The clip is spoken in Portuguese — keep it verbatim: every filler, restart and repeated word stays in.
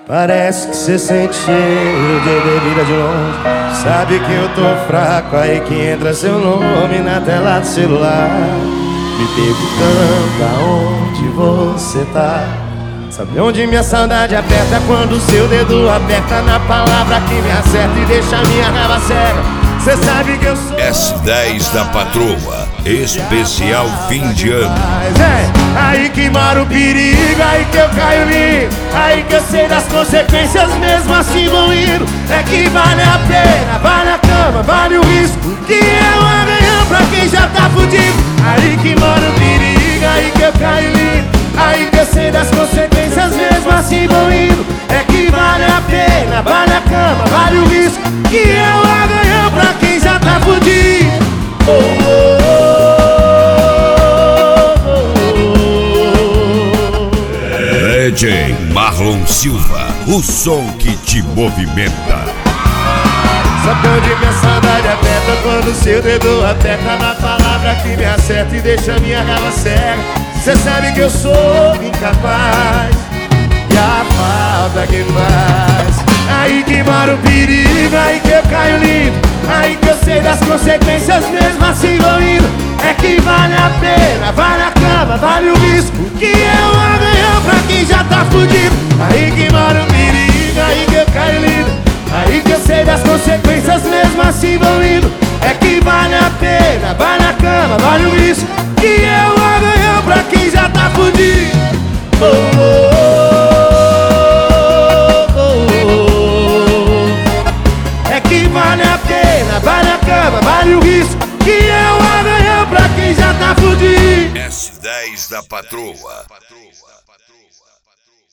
Parece que cê sente cheiro de bebida de longe. Sabe que eu tô fraco, aí que entra seu nome na tela do celular, me perguntando aonde você tá. Sabe onde minha saudade aperta? Quando seu dedo aperta na palavra que me acerta e deixa minha raiva cega. Cê sabe que eu sou S dez da Patroa, especial fim de ano. É, aí que mora o perigo, aí que eu caio limpo, aí que eu sei das consequências, mesmo assim vou indo. É que vale a pena, vale a cama, vale o risco, que é um arranhão pra quem já tá fudido. Aí que mora o perigo, aí que eu caio limpo, aí que eu sei das consequências, mesmo assim vou indo. É que vale a pena, vale a cama, vale o risco, que é um arranhão pra quem já tá fudido. Oh, oh, oh, oh. D J Marlon Silva, o som que te movimenta. Sabe onde minha saudade aperta? Quando seu dedo aperta na palavra que me acerta e deixa minha raiva cega. Cê sabe que eu sou incapaz, e a falta que faz. Aí que mora o perigo, aí que eu caio limpo, aí que eu sei das consequências, mesmo assim vou indo. É que vale a pena, vale a cama, vale o risco, que é um arranhão pra quem já tá fudido. Aí que mora o perigo, aí que eu caio limpo, aí que eu sei das consequências, mesmo assim vou indo. É que vale a pena, vale a cama, vale o risco, que é um arranhão pra quem já tá fudido. Oh, oh, oh, oh, oh. É que vale a pena, vale a cama, vale o risco, que é um arranhão pra quem já tá fudido. S dez da Patroa.